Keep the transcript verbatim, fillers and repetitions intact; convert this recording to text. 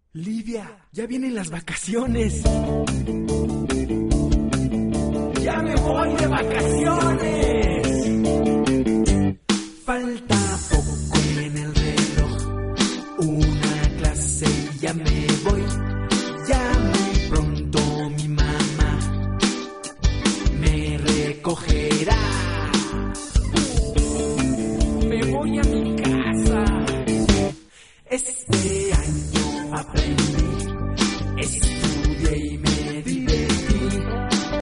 Lidia, ya vienen las vacaciones. ¡Ya me voy de vacaciones!